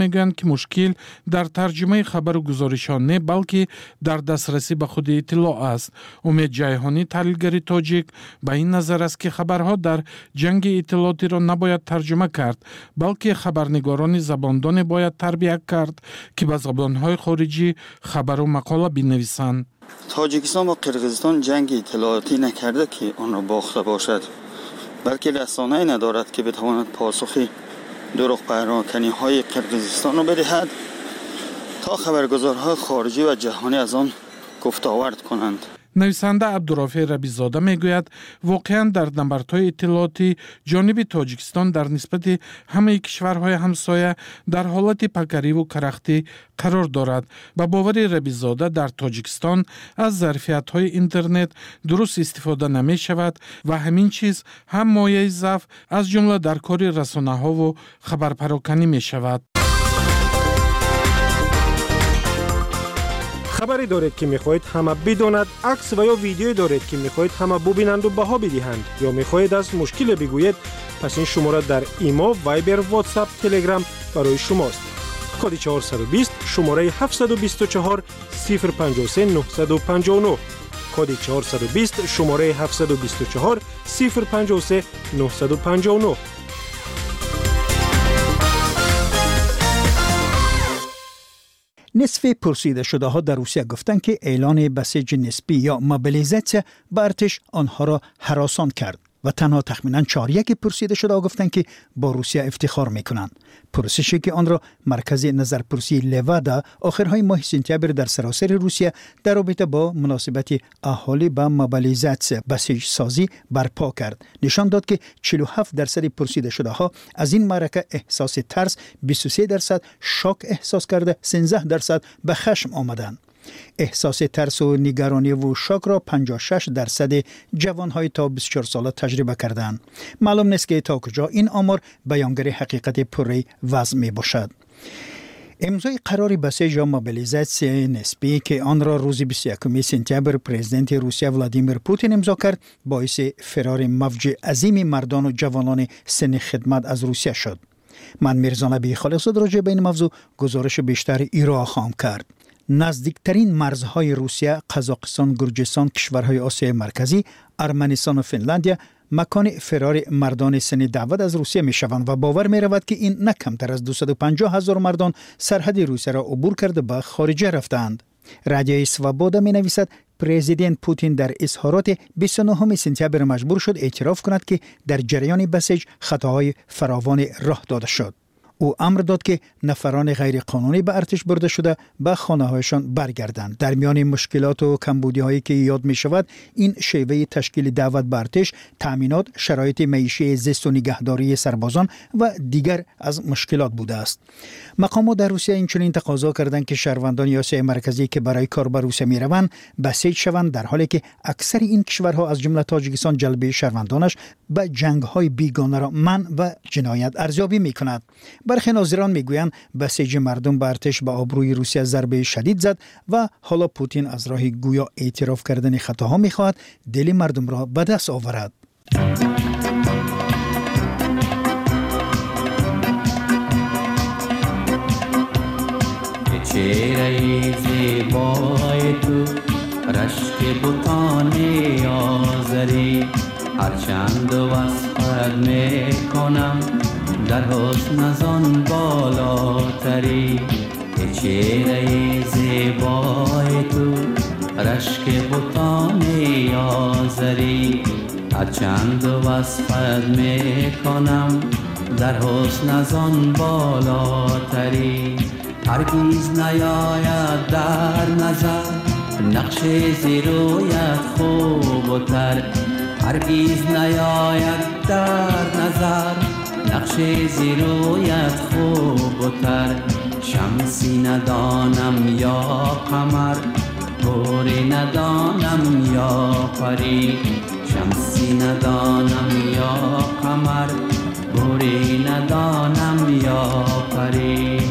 میگویند که مشکل در ترجمه خبر و گزارشان نه بلکه در دسترسی به خود اطلاع است. امید جیهانی تحلیلگر تاجیک به این نظر است که خبرها در جنگ اطلاعاتی را نباید ترجمه کرد بلکه خبرنگاران زباندان باید تربیت کرد که به زبانهای خارجی خبر و مقاله بنویسند. تاجیکستان با قرقیزستان جنگ اطلاعاتی نکرده که آن را باخته باشد، بلکه رسانه‌ای ندارد که بتواند پاسخی دروغ پراکنی های قرقیزستان را بدهد تا خبرگزارهای خارجی و جهانی از آن گفت آورد کنند. نویسنده عبدالرافع ربیع‌زاده میگوید واقعا در نبردهای اطلاعاتی جانب تاجیکستان در نسبت همه کشورهای همسایه در حالت پکری و کرختی قرار دارد. با باور ربیع‌زاده در تاجیکستان از ظرفیت‌های اینترنت درست استفاده نمی شود و همین چیز هم مایه ضعف از جمله در کار رسانه‌ها و خبرپراکنی می شود. خبری دارید که میخواهید همه بداند، عکس و یا ویدیویی دارید که میخواهید همه ببینند و بها بدهند یا میخواهید از مشکل بگویید، پس این شماره در ایما، وایبر، واتساپ، تلگرام برای شماست. کد 420 شماره 724 053 959 کد 420 شماره 724 053 959. نصف پرسیده شده ها در روسیه گفتند که اعلان بسیج نسبی یا موبیلیزاسیون به ارتش آنها را هراسان کرد و تنها تخمیناً 4% پرسیده شده ها گفتند که با روسیه افتخار میکنند. پرسشی که آن را مرکز نظرپرسی لوادا آخرهای ماه سپتامبر در سراسر روسیه در رابطه با مناسبت اهالی با موبیلیزاسیون بسیج سازی برپا کرد، نشان داد که 47% پرسیده شده ها از این معرکه احساس ترس، 23% شاک احساس کرده، 13% به خشم آمدند. احساس ترس و نگرانی و شاک را 56% جوانهای تا 24 ساله تجربه کردند. معلوم نیست که تا کجا این آمار بیانگر حقیقت پره وضع می باشد. امضای قرار بسیج یا موبیلیزاسیون نسبی که آن را روز 21 سپتامبر پرزیدنت روسیه ولادیمیر پوتین امضا کرد، باعث فرار موج عظیم مردان و جوانان سن خدمت از روسیه شد. من میرزا نبی خالقزاده راجع به این موضوع گزارش بیشتر ایران خواهم کرد. نزدیکترین مرزهای روسیه، قزاقستان، گرجستان، کشورهای آسیای مرکزی، ارمنستان و فنلاندیا مکان فرار مردان سن دعوت از روسیه می شوند و باور می رود که این نه کمتر از 250,000 مردان سرحد روسیه را عبور کرده به خارجه رفتند. رادیو سوابودا می نویسد پرزیدنت پوتین در اظهارات 29 سپتامبر مجبور شد اعتراف کند که در جریان بسیج خطاهای فراوان راه داده شد. او امر داد که نفران غیر قانونی به ارتش برده شده به خانه‌هایشان برگردند. در میان مشکلات و کمبودی‌هایی که یاد می شود، این شیوه تشکیل دعوت به ارتش، تأمینات، شرایط معیشی، زیست و نگهداری سربازان و دیگر از مشکلات بوده است. مقامات در روسیه اینچنین تقاضا کردند که شهروندان آسیای مرکزی که برای کار به روسیه می روند بسیج شوند، در حالی که اکثر این کشورها از جمله تاجیکستان جلب شهروندانش به جنگ‌های بیگانه را منع و جنایت ارزیابی می‌کند. برخی ناظران میگویند بسیج مردم به ارتش به آبروی روسیه ضربه شدید زد و حالا پوتین از راه گویا اعتراف کردن خطاها میخواهد دل مردم را به دست آورد. چهره زیبای تو رشک بوتان آذری، هرچند وصفت میکنم در حسن از آن بالاتری. چهره زیبای تو رشک بوتان آذری، هرچند وصفت میکنم در حسن از آن بالاتری. هرگیز نیاید در نظر نقش زیرویت خوب و تر، هرگیز نیاید در نظر نقش زیرویت خوب و تر. شمسی ندانم یا قمر، گوری ندانم یا پری. شمسی ندانم یا قمر، گوری ندانم یا پری.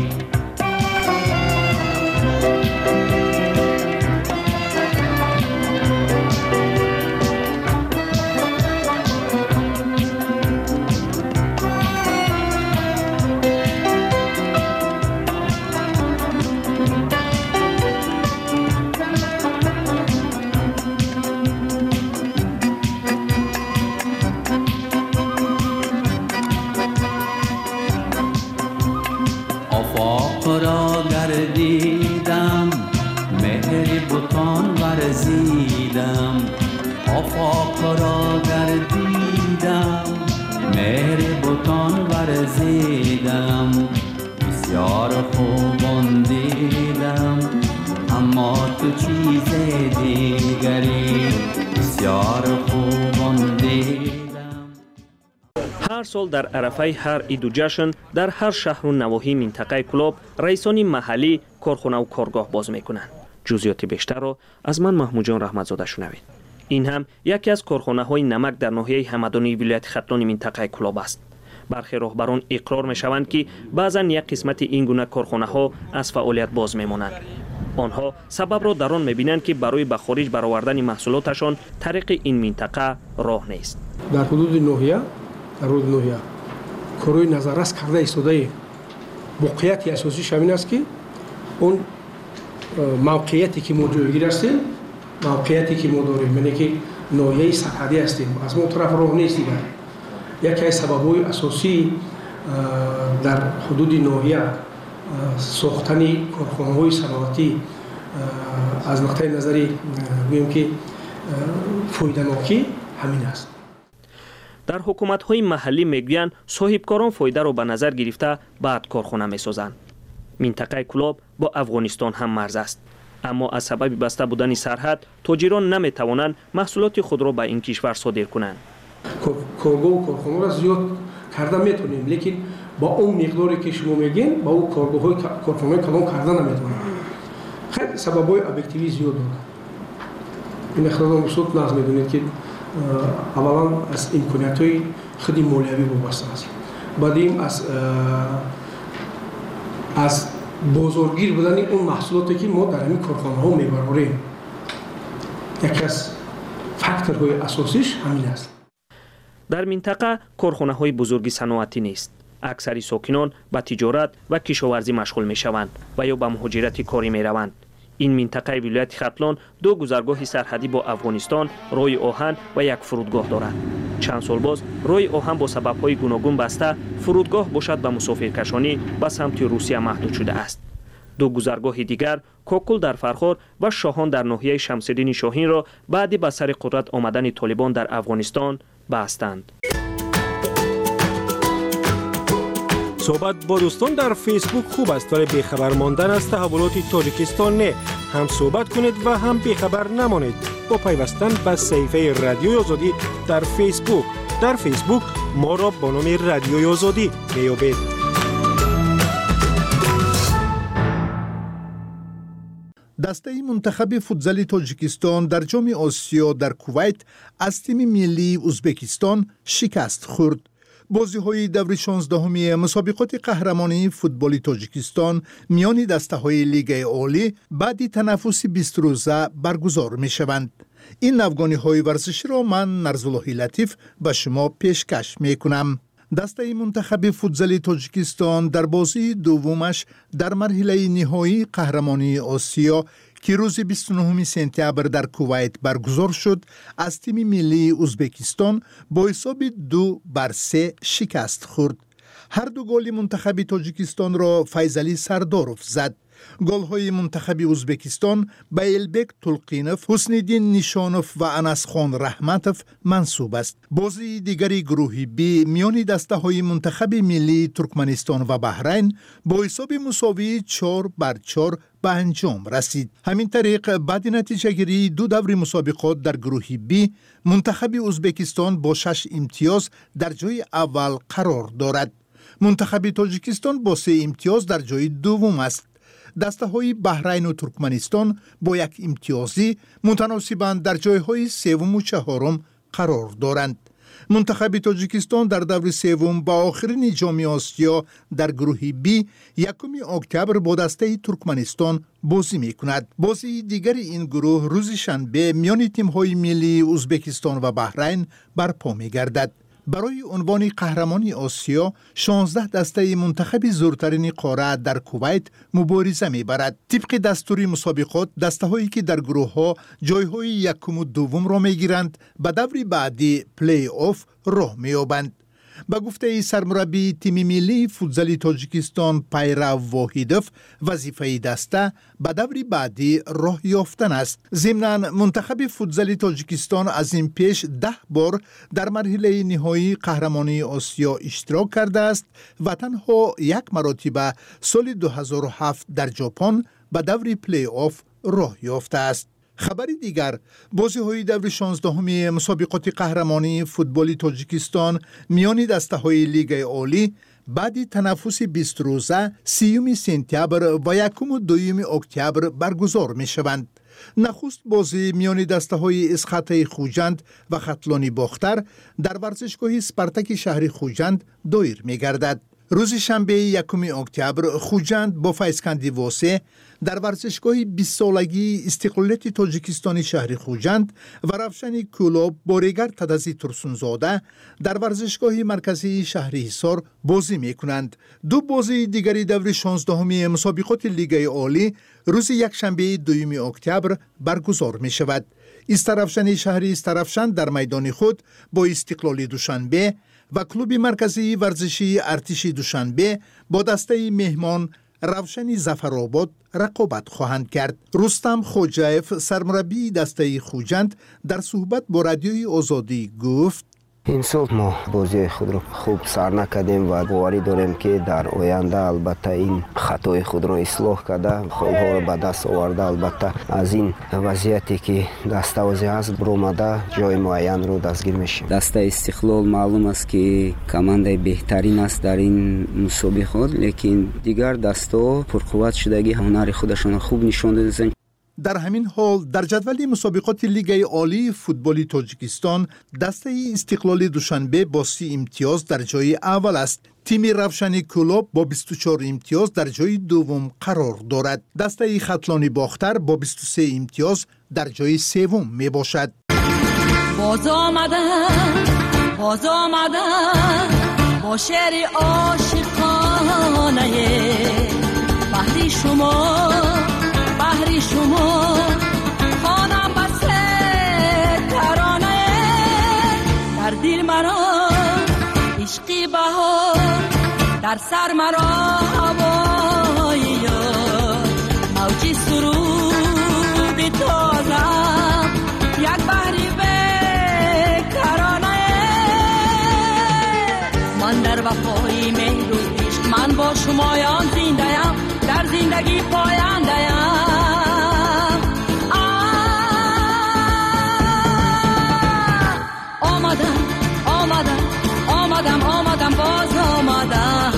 گردیدم مهر بتان ورزیدم آفاق را گردیدم مهر بتان ورزیدم بسیار خوبان دیدم اما تو چیز دیگری بسیار خوبان دیدم. هر سال در عرفه هر عید و جشن در هر شهر و نواحی منطقه کلوب رئیسان محلی کارخانه و کارگاه باز میکنند. جزئیات بیشتر را از من محمود جان رحمتزاده شنوید. این هم یکی از کارخانه های نمک در ناحیه همدانی ولایت ختلان منطقه کلوب است. برخی راهبران اقرار میشوند که بعضا یک قسمت این گونه کارخانه ها از فعالیت باز میمانند. آنها سبب را در آن میبینند که برای به خارج برآوردن محصولاتشان طریق این منطقه راه نیست. در حدود ناحیه کاروی نظررس کرده ایستاده موقعیت اساسیش همین است که اون موقعیتی که ما جایگیر هستیم موقعیتی که ما داریم یعنی که ناحیه سرحدی هستیم از ما طرف راه نیست دیگر. یکی از سبب‌های اساسی در حدود ناحیه ساختن کارخانه‌های صنعتی از نقطه نظری میگم که فایده‌ناکی همین است. در حکومت‌های محلی میگویند صاحبکاران فایده را به نظر گرفته بعد کارخانه می‌سازند. منطقه کلوب با افغانستان هم مرز است. اما از سبب بسته بودن سرحد تاجران نمی‌توانند محصولات خود را به این کشور صادر کنند. کارگاه و کارخانه را زیاد کرده میتونیم لیکن با اون مقداری که شما میگین با اون کارگاه های کارخانه کلان کرده نمیتونیم. خیلی سبب‌های ابجکتیوی زیاد داره. این اقتصاد مصرف ناز میدونید که اولا از امکانیت‌های خودی مالیوی وابسته است. بعدیم از بازارگیر بودن اون محصولاتی که ما در این کارخانه‌ها میبریم. یکی از فاکتورهای اساسیش همین است. در منطقه کارخانه های بزرگی صنعتی نیست. اکثر ساکنان به تجارت و کشاورزی مشغول می شوند و یا به مهاجرت کاری می روند. این منطقه ولایت ختلان دو گذرگاه سرحدی با افغانستان، راه آهن و یک فرودگاه دارد. چند سال باز راه آهن با سبب‌های گوناگون بسته، فرودگاه باشد به مسافرکشانی به سمت روسیه محدود شده است. دو گذرگاه دیگر کوکل در فرخار و شاهان در ناحیه شمس‌الدین شاهین را بعد به سر قدرت آمدن طالبان در افغانستان بستند. صحبت با دوستان در فیسبوک خوب است ولی بیخبر ماندن از تحولات تاجیکستان نه. هم صحبت کنید و هم بیخبر نمانید با پیوستن به صفحه رادیوی آزادی در فیسبوک. در فیسبوک ما را با نام رادیوی آزادی میابید. دسته منتخب فوتزال تاجیکستان در جام آسیا در کویت از تیم ملی ازبکستان شکست خورد. بازی‌های دور 16 مسابقات قهرمانی فوتبال تاجیکستان میان دسته‌های لیگ عالی بعد تنفس 20 روزه برگزار می‌شوند. این افغانی‌های ورزشی را من نرزالله لطیف به شما پیشکش می‌کنم. دسته منتخب فوتزال تاجیکستان در بازی دومش در مرحله نهایی قهرمانی آسیا که روز 29 سپتامبر در کویت برگزار شد از تیم ملی ازبکستان با حساب 2-3 شکست خورد. هر دو گل منتخب تاجیکستان را فیضعلی سرداروف زد. گل‌های منتخب ازبکستان به البک تلقینوف، حسن‌الدین نیشانوف و انسخان رحمتوف منسوب است. بازی دیگری گروه بی میان دسته‌های منتخب ملی ترکمنستان و بحرین با حساب مساوی 4-4 به انجام رسید. همین طریق بعد نتیجه گیری دو دور مسابقات در گروه بی منتخب ازبکستان با 6 امتیاز در جای اول قرار دارد. منتخب تاجیکستان با 3 امتیاز در جای دوم است. دسته‌های بحرین و ترکمنستان با 1 امتیازی متناسباً در جای‌های سوم و چهارم قرار دارند. منتخب تاجیکستان در دور سوم با آخرین جام آسیا در گروه بی 1 اکتبر با دسته ترکمنستان بازی می‌کند. بازی دیگر این گروه روز شنبه میان تیم‌های ملی ازبکستان و بحرین برپا می‌گردد. برای عنوان قهرمانی آسیا 16 دسته منتخب زورترین قاره در کویت مبارزه می‌برد. طبق دستور مسابقات دسته‌هایی که در گروه‌ها جای‌های یکم و دوم را می‌گیرند به دور بعدی پلی آف راه می‌یابند. به گفته سرمربی تیم ملی فوتزال تاجیکستان پیرو واحدوف، وظیفه دسته به دور بعدی راه یافتن است. ضمناً منتخب فوتزال تاجیکستان از این پیش 10 بار در مرحله نهایی قهرمانی آسیا اشتراک کرده است و تنها یک مرتبه سال 2007 در ژاپن به دور پلی آف راه یافته است. خبری دیگر، بازی‌های دور 16 مسابقات قهرمانی فوتبال تاجیکستان میان دسته‌های لیگ عالی بعد تنفس 20 روزه 30 سپتامبر و 1 و 2 اکتبر برگزار می‌شوند. نخست بازی میان دسته‌های اسخط خوجند و خطلانی باختر در ورزشگاه سپارتاک شهر خوجند دایر می‌گردد. روز شنبه 1 اکتبر خوجند با فیضکندی واسه در ورزشگاه 20 سالگی استقلالیت تاجیکستان شهر خوجند و روشن کلوب با ریگر تدزی ترسونزاده در ورزشگاه مرکزی شهر حصار بازی میکنند. دو بازی دیگری دور 16 مسابقات لیگ عالی روز یکشنبه 2 اکتبر برگزار می شود. استرافشن شهری استرافشن در میدان خود با استقلالی دوشنبه و کلوب مرکزی ورزشی ارتش دوشنبه با دسته مهمان روشن ظفرآباد رقابت خواهند کرد. رستم خوجایف سرمربی دسته خوجند در صحبت با رادیوی آزادی گفت: این سال ما بازی خود را خوب سر نکردیم و باوری داریم که در آینده البته این خطای خود را اصلاح کرده خودها را به دست آورده، البته از این وضعیتی که دستاویزی هست برآمده جای معین رو دستگیر میشیم. دسته استقلال معلوم است که کمانده بهترین است در این مسابقات، لیکن دیگر دسته پرقوت شدگی هنر خودشان خوب نشان دادند. در همین حال در جدول مسابقات لیگ عالی فوتبال تاجیکستان دسته استقلالی دوشنبه با 30 امتیاز در جای اول است. تیم روشن کلوب با 24 امتیاز در جای دوم قرار دارد. دسته خطلانی باختر با 23 امتیاز در جای سوم می باشد. باز آمدم با شعر عاشقانه بحری شما خانم بسته ترانه در دل مرا عشقی بهار در سر مرا هوای یار موجی سرود تازم یک بحری بیکرانه من در وفای مهر و عشق من با شمایان زنده‌ام در زندگی پاینده‌ام آمدم باز آمدم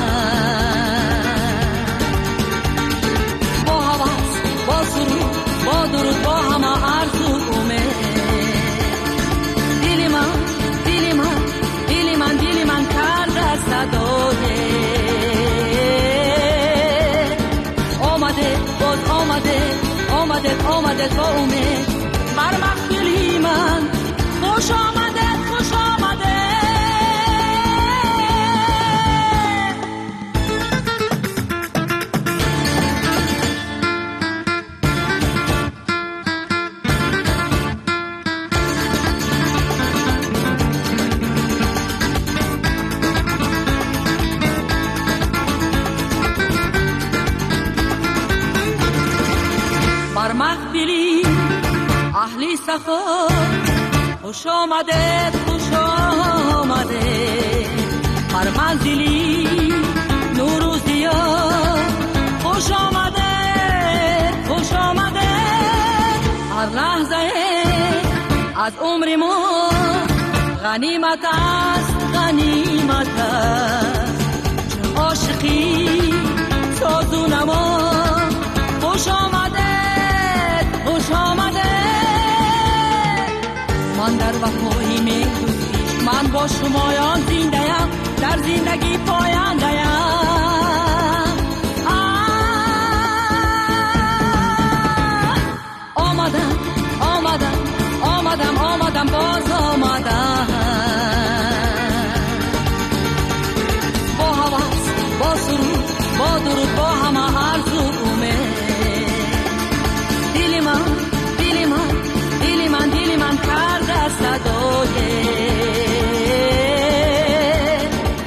با حواس با سرود با درود با همه آرزو امید دل من کرده صدای آمده با امید بر مخیلی من خوش آمده بر مخبری اهلی سفر خوش آمده هر منزلی نور و ضیا خوش آمده هر لحظه از عمر ما غنیمت است چون عاشقی ساز و نما خوش آمده من در وفای مهر و عشق من با شمایان زنده‌ام در زندگی پاینده‌ام آمدم باز آمدم با حواس با سرود با درود با همه آرزو امید دل من کرده صدای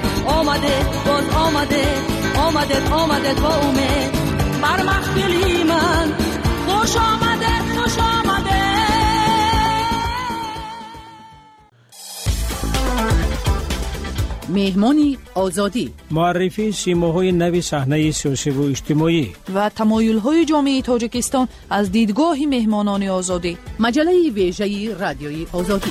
آمدت با امید بر محفلی من. خوش آمدت خوش آمدت. مهمانی آزادی، معرفی سیماهای نوی صحنه سیاسی و اجتماعی و تمایل‌های جامعه تاجیکستان از دیدگاه مهمانان آزادی. مجله ویژه رادیوی آزادی.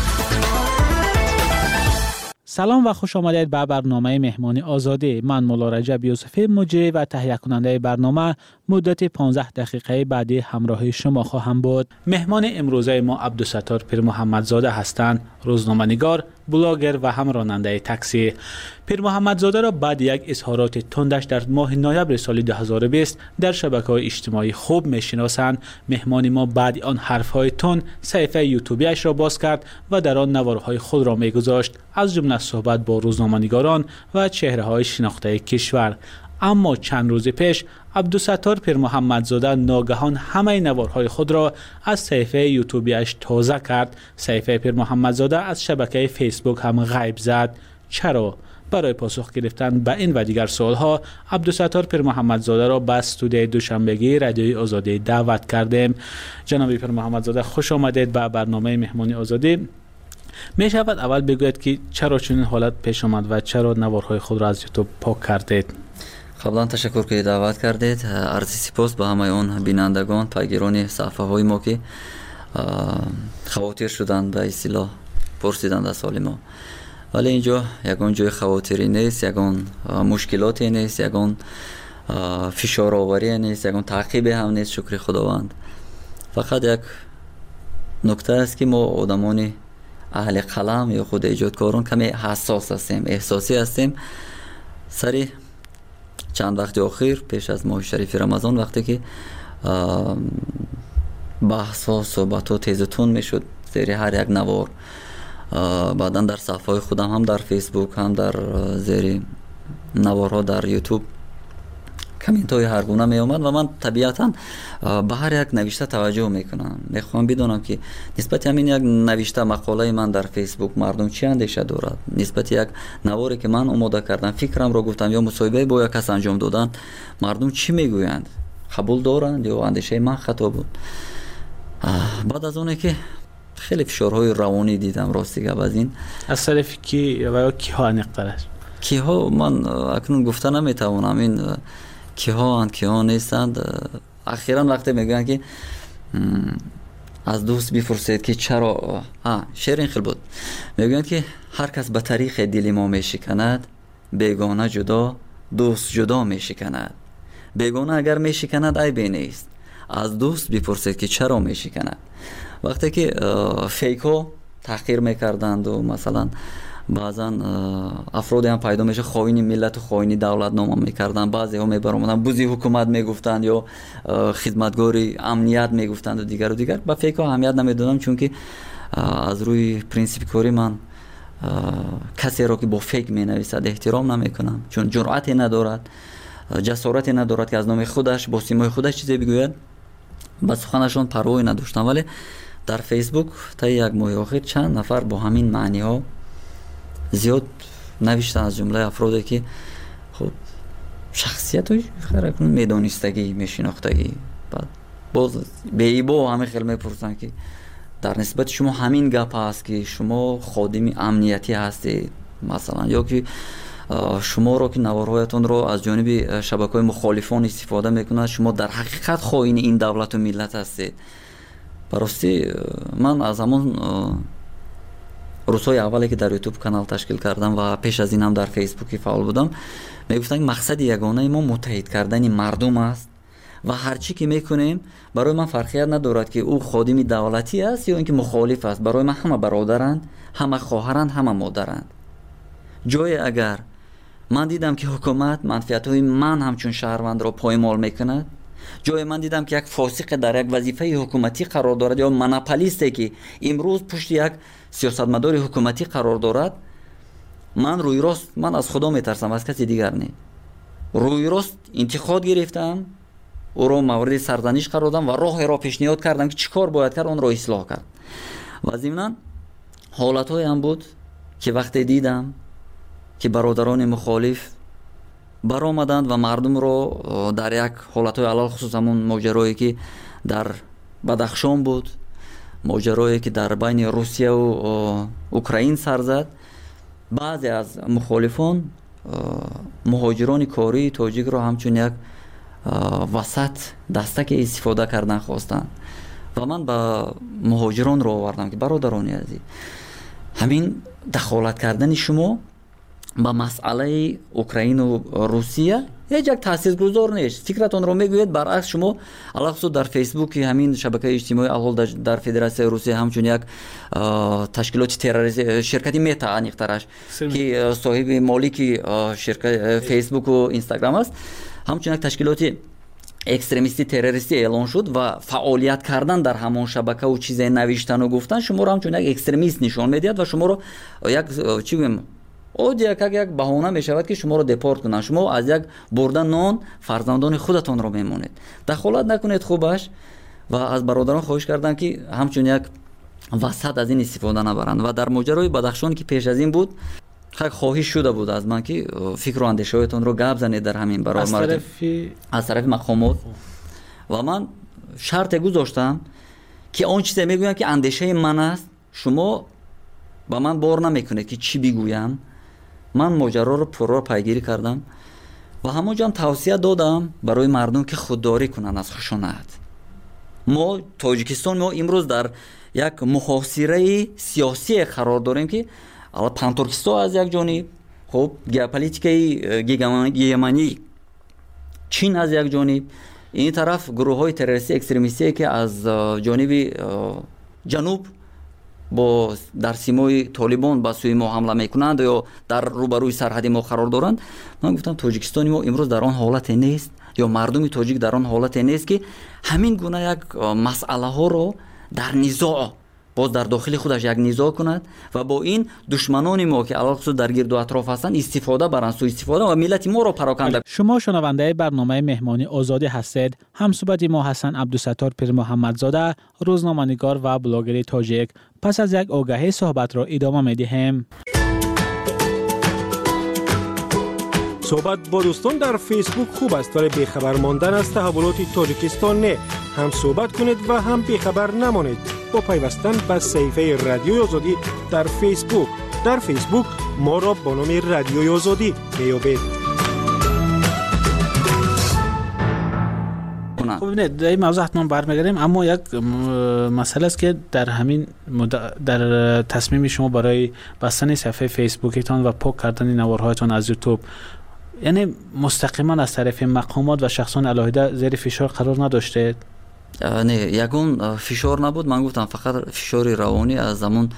سلام و خوش آمدید به برنامه مهمانی آزادی. من مولا رجب یوسفی مجری و تهیه کننده برنامه مدت 15 دقیقه بعدی همراه شما خواهم بود. مهمان امروزه ما عبدالستار پیر محمدزاده هستند، روزنامه‌نگار، بلاگر و هم راننده تاکسی. پیر محمدزاده را بعد یک اظهارات تندش در ماه نوامبر سال 2020 در شبکه‌های اجتماعی خوب می‌شناسند. مهمان ما بعد آن حرف‌های تند صفحه یوتیوبیش را باز کرد و در آن نوارهای خود را می‌گذاشت، از جمله صحبت با روزنامه‌نگاران و چهره‌های شناخته کشور. اما چند روز پیش عبدالستار پیر محمدزاده ناگهان همه نوارهای خود را از صفحه یوتیوبیش تازه کرد. صفحه پیر محمدزاده از شبکه فیسبوک هم غیب زد. چرا؟ برای پاسخ گرفتن به این و دیگر سوالها عبدالستار پیر محمدزاده را به استودیوی دوشنبگی رادیوی آزادی دعوت کردیم. جناب پیر محمدزاده خوش آمدید به برنامه مهمانی آزادی. می شود اول بگوید که چرا چنین حالت پیش آمد و چرا نوارهای خود را از یوتیوب پاک کردید؟ قبلا تشکر که دعوت کردید. عرض سپاس به همه اون بینندگان، پیگیران صفحه های ما که خواطر شدند به اصطلاح پرسیدند از سال ما. ولی اینجا یگان جای خواطری نیست، یگان مشکلاتی نیست، یگان فشار آوری نیست، یگان تعقیب هم نیست. شکر خداوند. فقط یک نکته است که ما آدمان اهل قلم یا خود ایجادکاران کمی حساس هستیم، احساسی هستیم. سری چند وقت اخیر پیش از ماه شریف رمضان وقتی که بحث ها صحبت ها تیز و تند میشد زیر هر یک نوار، بعدا در صفحه خودم هم در فیسبوک هم در زیر نوارها در یوتیوب کامنت های هر گونه می اومد و من طبیعتا به هر یک نوشته توجه میکنم. میخوام بدونم که نسبت همین یک نوشته مقاله من در فیسبوک مردم چی اندیشه دارد، نسبت یک نواری که من آماده کردم فکرم رو گفتم یا مصاحبه با یک کس انجام دادن مردم چی میگویند، قبول دارند یا اندیشه من خطا بود. بعد از اونه که خیلی فشارهای روانی دیدم راستی گپ از این از طرف کی و کی ها نقطرش کی ها من اکنون گفته نمیتوانم این کی ها اند کی ها نیستند. اخیراً وقتی میگن که از دوست بپرسید که چرا شعر این خیلی بود، میگن که هر کس به طریق دل ما میشکند بیگانه جدا دوست جدا میشکند. بیگانه اگر میشکند عیبی نیست، از دوست بپرسید که چرا میشکند. وقتی که فیک ها تحقیر میکردند و مثلا بعضا افرادی هم پیدا میشه خائن ملت و خائن دولت نام میکردن، بعضی ها میبرامدن بوزی حکومت میگفتند یا خدمتگاری امنیت میگفتند و دیگر با فیک ها اهمیت نمیدادم، چون که از روی پرینسیپ کاری من کسی را که با فیک مینویسد احترام نمیکنم، چون جرأتی ندارد، جسارتی ندارد که از نام خودش با سیمای خودش چیزی بگوید. با سخنشان پروایی نداشتم. ولی در فیسبوک تا یک ماه اخیر چند نفر با همین معنی ها زیاد نوشتن، از جمله افرادی که خب شخصیت های خیلی میدانستگی میشناختگی، بعد باز به ایبا همه خیلی میپرسن که در نسبت شما همین گپ هست که شما خادم امنیتی هستید مثلا، یا که شما را که نوارهایتون رو از جانب شبکه‌های مخالفان استفاده میکنند شما در حقیقت خائن این دولت و ملت هستید. براستی من از همون روزهای اولی که در یوتیوب کانال تشکیل کردم و پیش از این هم در فیسبوک فعال بودم میگفتن مقصد یگانه ما متحد کردن مردم است و هرچی که میکنیم برای من فرقیت ندارد که او خادم دولتی است یا اینکه مخالف است. برای من همه برادرند، همه خواهرند، همه مادرند. جای اگر من دیدم که حکومت منفعت‌های من همچون شهروند را پایمال میکند، جای من دیدم که یک فاسق در یک وظیفه حکومتی قرار دارد یا مناپولیستی که امروز پشت یک سیاستمدار حکومتی قرار دارد، من روی راست من از خدا میترسم، از کسی دیگر نه. روی راست انتقاد گرفتم، او را مورد سرزنش قرار دادم و راه را پیشنهاد کردم که چیکار باید کرد اون را اصلاح کرد. و ضمناً حالت‌های هم بود که وقتی دیدم که برادران مخالف баромаданд ва мардумро дар як ҳолатҳои алал хусус ҳамун моҷарое ки дар Бадахшон буд, моҷарое ки дар байни Русияву Украин сар зад, баъзе аз мухолифон муҳоҷирони кории тоҷикро ҳамчун як васат дастаке истифода кардан хостанд. ва ман ба муҳоҷиронро овардам ки бародарони азиз, ҳамин дахолат кардани шумо ба масъалаи Украину Русия ҳеҷ як таъсиргузор нест. Фикратонро мегӯед, баръакс шумо алахусус дар фейсбуки ҳамин шабакаи иҷтимоӣ алҳол дар Федератсияи Русия ҳамчун як ташкилоти террористӣ, ширкати Мета аниқтараш ки соҳиби молики фейсбуку Инстаграм аст, ҳамчун як ташкилоти экстремисти террористӣ эълон шуд ва фаъолият кардан дар ҳамон шабакаву чизе навиштану гуфтан шуморо ҳамчун як экстремист нишон медиҳад ва шуморо як чӣ гӯем як баҳона мешавад ки шуморо депорт кунанд. Шумо аз як бурда нон фарзандони худатонро мемонед. Дахолат накунед хубаш ва аз бародарон хоҳиш кардам ки ҳамчун як васат аз ин истифода набаранд. Ва дар моҷарои Бадахшон ки пеш аз ин буд, хоҳиш шуда буд аз ман ки фикру андешаҳоятонро гап занед дар ҳамин барои аз тарафи мақомот. Ва ман шарте гузоштам ки он чизе мегӯям ки андешаи ман аст, шумо ба ман бор намекунед ки чӣ бигӯям. ман моҷароро пурро пайгирӣ кардам ва ҳамонҷам тавсия додам барои мардум ки худдорӣ кунанд аз хушонат. мо Тоҷикистон имрӯз дар як муҳосираи сиёсие қарор дорем ки Пантуркистон аз як ҷониб, хуб геополитикаи гегемонии Чин аз як ҷониб, ин тараф гурӯҳҳои террористӣ экстремистие ки аз ҷониби ҷануб бо дар симои Толибон ба сӯи мо ҳамла мекунанд ё дар рӯбарӯи сарҳади мо қарор доранд. Ман гуфтам Тоҷикистони мо имрӯз дар он ҳолате нест ё мардуми тоҷик дар он ҳолате нест ки ҳамин гуна як масъалаҳоро дар низоъ боз дар дохили худаш як низоъ кунад ва бо ин душманони мо ки аллахусус дар гирду атроф ҳастанд истифода баранд, суистифода ва миллати моро пароканда. шумо шунавандаи барномаи меҳмони озодӣ ҳастед. ҳамсӯҳбати мо Ҳасан Абдусаттор Пирмуҳаммадзода, рӯзноманигор ва блогери тоҷик. пас аз як огаҳӣ суҳбатро идома медиҳем. صحبت با دوستان در فیسبوک خوب است ولی بیخبر ماندن از تحولات تاجیکستان نه. هم صحبت کنید و هم بیخبر نمانید با پیوستن به صفحه رادیوی آزادی در فیسبوک. در فیسبوک ما را با نام رادیوی آزادی میابید. خب ببینید در این موضوع حتما برمیگردیم، اما یک مسئله است که در همین در تصمیم شما برای بستن صفحه فیسبوکتان و پاک کردن نوارهایتان از یوتیوب، یعنی مستقیما از طرف مقامات و شخصان علاهده زیر فشار قرار نداشته؟ نه، یگون فشار نبود. من گفتم فقط فشار روانی از زمان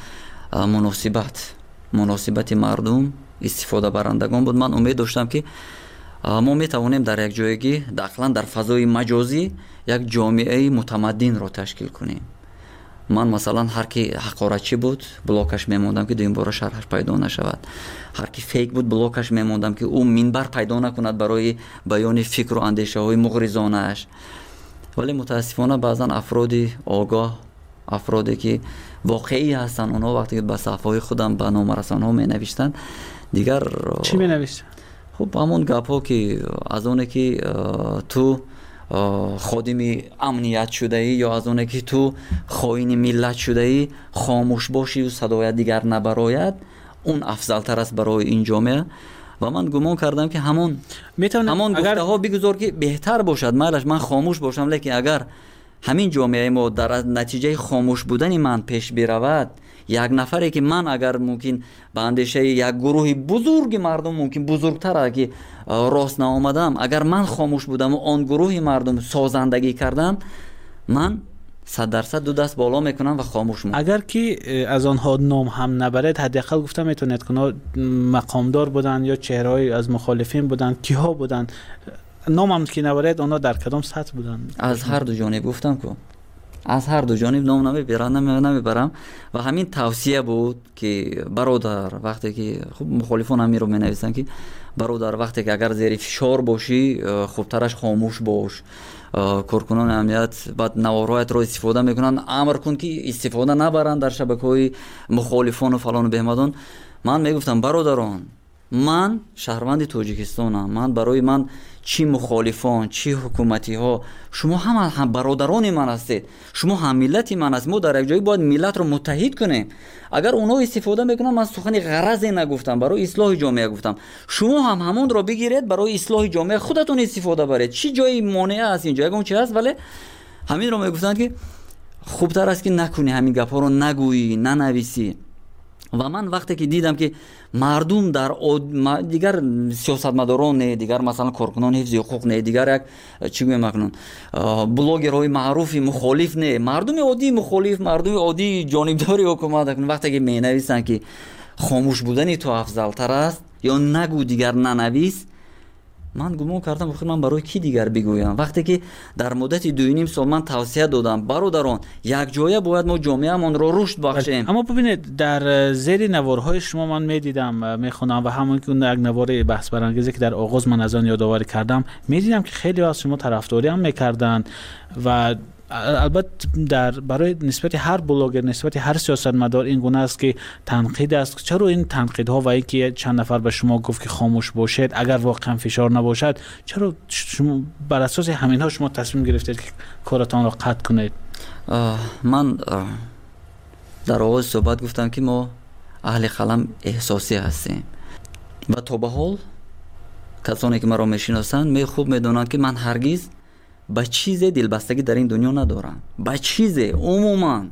مناسبت مردم استفاده برندگان بود. من امید داشتم که ما میتوانیم در یک جایگی داخلا در فضای مجازی یک جامعه متمدن رو تشکیل کنیم. من مثلا هر کی حقارتچی بود بلاکش میموندم که دویم بار شرحش پیدا نشود. هر کی فیک بود بلاکش میموندم که او منبر پیدا نکند برای بیان فکر و اندیشه های مغرضانه اش. ولی متاسفانه بعضا افرادی آگاه، افرادی که واقعی هستن، اونا وقتی که به صفحه خودم به نامه رسانه‌ها مینوشتن دیگر چی مینوشتن؟ خب همون گپ‌ها که از اونه که تو خادم امنیت شده ای یا از اونه که تو خائن ملت شده ای خاموش باشی و صدای دیگر نبراید، اون افضل تر است برای این جامعه. و من گمان کردم که همون گفته ها بگذار که بهتر باشد. من خاموش باشم، لیکن اگر همین جامعه ما در نتیجه خاموش بودن من پیش برود، یک نفری که من اگر ممکن به اندیشه یک گروه بزرگ مردم ممکن بزرگتر که راست نآمدم، اگر من خاموش بودم و آن گروه مردم سازندگی کردم، من 100% دو دست بالا میکنم و خاموش میکنم. اگر که از آنها نام هم نبرد، حداقل گفتم میتونید که مقامدار بودن یا چهره‌ای از مخالفین بودن، کیها بودن، نام هم که نبرد آنها در کدام سطح بودن؟ از هر دو جانب گفتم که از هر دو جانب نام نمیبرم و همین توصیه بود که برادر وقتی که خب مخالفان هم رو مینویسن که برادر وقتی که اگر زیر فشار باشی خوبترش خاموش باش. کارکنان امنیت بعد نوارهایت رو استفاده میکنن، امر کن که استفاده نبرن در شبکه‌های مخالفان و فلان و بهمدان. من میگفتم برادران من شهروند تاجیکستانم. من برای من چی مخالفان چی حکومتی ها، شما هم برادران من هستید، شما هم ملت من هستید. ما در یک جایی باید ملت رو متحد کنیم. اگر اونا استفاده میکنن، من سخن غرضی نگفتم، برای اصلاح جامعه گفتم. شما هم همون رو بگیرید برای اصلاح جامعه خودتون استفاده برید. چی جایی مانع است اینجا؟ اون چی هست؟ ولی همین رو میگفتن که خوبتر است که نکنی، همین گپا رو نگویی، ننویسی. و من وقتی که دیدم که مردم در دیگر سیاستمداران نه، دیگر مثلا کارکنان حفظ حقوق نه، دیگر یک چی گویم مکنون بلاگرهای معروف مخالف نه، مردم عادی مخالف، مردم عادی جانبداری حکومت کنن، وقتی که می نویسن که خاموش بودن تو افضل تر است یا نگو دیگر ننویس، من گمان کردم بخیر من برای کی دیگر بگویم؟ وقتی که در مدت 2.5 سال من توصیه دادم برادران یک جایه باید ما جامعه‌مان رو رشد بخشیم. اما ببینید در زیر نوارهای شما من میدیدم میخونم و همون که یک نوار بحث برانگیزی که در آغاز من از آن یادآوری کردم، میدیدم که خیلی از شما طرفداری هم میکردن و البته برای نسبت هر بلاگر، نسبت هر سیاستمدار این گونه است که تنقید است. چرا این تنقیدها و اینکه چند نفر به شما گفت که خاموش باشید اگر واقعا فشار نباشد، چرا شما بر اساس همینها شما تصمیم گرفتید که کارتان را قطع کنید؟ من در آغاز صحبت گفتم که ما اهل قلم احساسی هستیم و تا به حال کسانی که مرا میشناسند خوب میدونند که من هرگز با چیز دلبستگی در این دنیا ندارم. با چیز عموما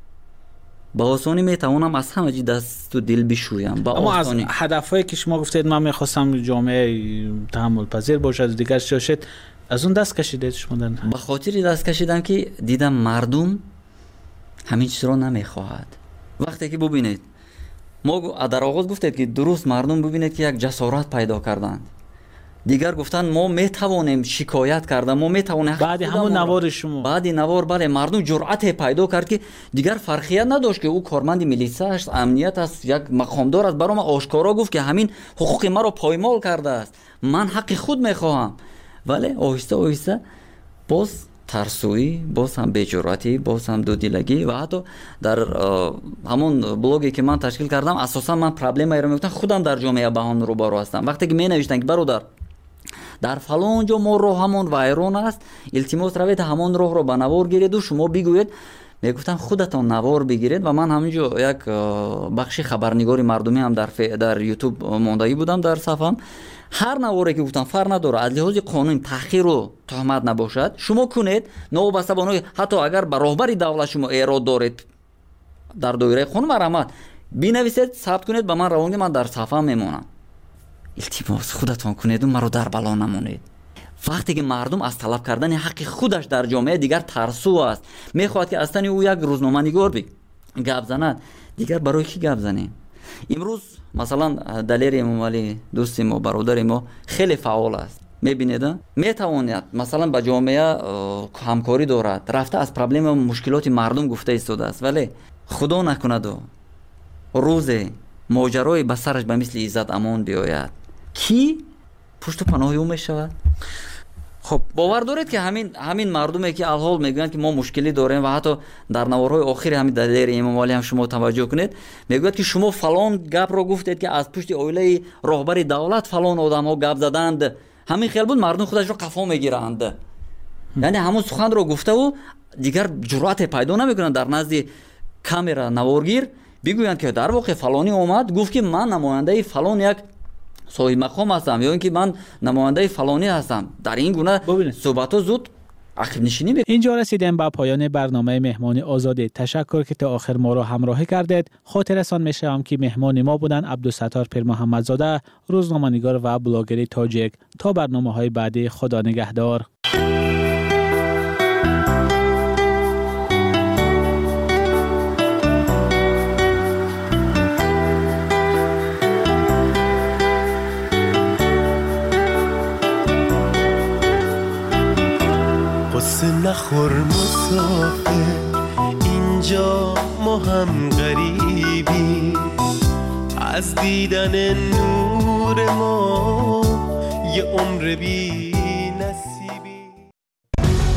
با آسانی میتوانم از همه چیز دست و دل بشویم. اما از هدفهایی که شما گفتید من میخواستم جامعه تحمل پذیر باشد دیگر شاشد، از اون دست کشیدید شما؟ به خاطر دست کشیدم که دیدم مردم همین چیز رو نمیخواهد. وقتی که ببینید ما در آغاز گفتید که درست مردم ببینید که یک جسارت پیدا کردند، دیگر گفتن ما میتوانیم شکایت کردن، ما میتوانیم. بعد همون نوار شما، بعد نوار بله مردم جرأت پیدا کرد که دیگر فرقیت نداشت که او کارمند میلیسا است، امنیت است، یک مقامدار است، برام آشکارا گفت که همین حقوق ما رو پایمال کرده است، من حق خود میخواهم. ولی آهسته آهسته باز ترسویی، باز هم بی‌جرأتی، باز هم دودیلگی و حتی در همون بلاگی که من تشکیل کردم اساسا من پرابلمی رو میگفتم خودم در جامعه با هم روبرو هستم. وقتی که می نوشتن که برادر در فلان جا ما راه همون وایران است، التماس روید همون راه رو به نوار گیرید و شما بگویید. میگفتم خودتون نوار بگیرید و من همینجا یک بخش خبرنگاری مردمی هم در یوتیوب ماندگی بودم در صفحم. هر نواری که گفتم فرق نداره، از لحاظ قانون تحقیر و تهمت نباشد شما کنید، نوبسته بانوی حتی اگر به راهبری دولت شما ایراد دارید در دایره قانون مرحمت بنویسید، ثبت کنید، به من روانید، من در صفحه میمونم. التماس خودتون کنید و مرا در بلا نمونید. وقتی که مردم از طلب کردن حق خودش در جامعه دیگر ترسو است، میخواد که اصلا او یک روزنامه‌نگار گپ زند، دیگر برای کی گپ زنیم؟ امروز مثلا دلیر امامعلی دوست ما، برادر ما خیلی فعال است، میبینید میتواند مثلا با جامعه همکاری دارد، رفته از پرابلم و مشکلات مردم گفته ایستاده است، ولی خدا نکند و روز ماجرای به سرش به مثل عزت امان بیاید کی پشت و پناه او میشود؟ خب باور دارید که همین مردمی که الحال میگن که ما مشکلی داریم و حتی در نوارهای آخر همین دلیر امامعلی هم شما توجه کنید میگوید که شما فلان گپ رو گفتید که از پشت اویله راهبر دولت فلان آدم ها گپ زدند، همین خیال بود مردم خودش رو قفا میگیرند. یعنی همون سخن رو گفته و دیگر جرأت پیدا نمیکنن در نزد کامera نوارگیر بگویند که در واقع فلانی اومد گفت که من نماینده فلان یک صاحب مقام هستم یا اینکه من نماینده فلانی هستم. در این گونه صحبت زود عقب نشینی میکنه. اینجا رسیدیم به پایان برنامه مهمان آزاده. تشکر که تا آخر ما را همراهی کردید. خاطرتان میشم که مهمان ما بودن عبدالستار پیر محمدزاده، روزنامه‌نگار و بلاگر تاجیک. تا برنامه‌های بعدی، خدا نگهدار. نخور مسافر، اینجا ما هم غریبی، از دیدن نور ما یه عمر بی